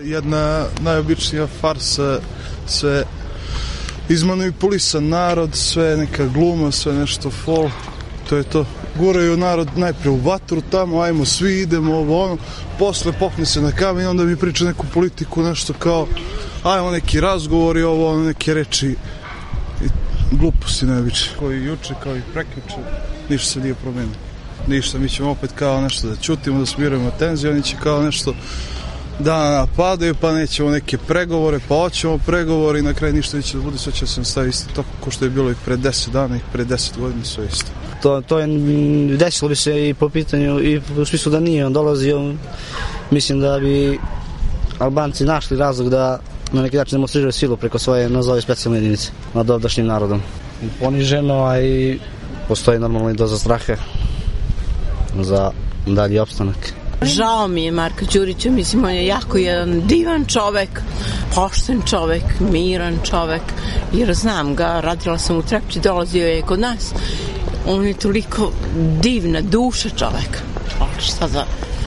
jedna najobičnija farsa, sve izmanipulisan narod, sve neka gluma, sve nešto fol, to je to. Guraju narod najpre u vatru tamo, ajmo svi idemo ovo ono, posle pokne se na kamen, onda mi priča neku politiku, nešto kao ajmo neki razgovori, ovo ono, neke reči i gluposti najobičnije. Kao i juče, kao i prekjuče, ništa se nije promenilo. Ništa, mi ćemo opet kao nešto da ćutimo, da smirujemo tenziju, oni će kao nešto da napadaju, pa nećemo neke pregovore, pa hoćemo pregovore i na kraju ništa neće da bude, sve će se nastavi isto tako kao što je bilo i pre 10 dana i pre 10 godina, sve isto. To je desilo bi se i po pitanju i u smislu da nije on dolazio, mislim da bi Albanci našli razlog da na neki način demonstriraju silu preko svoje nazove specijalne jedinice nad ovdašnjim narodom. Poniženo, a i postoji normalno i doza straha za dalji opstanak. Žao mi je Marka Đurića, mislim on je jako jedan divan čovek, pošten čovek, miran čovek, jer znam ga, radila sam u Trepči, dolazio je kod nas, on je toliko divna duša čovek, šta da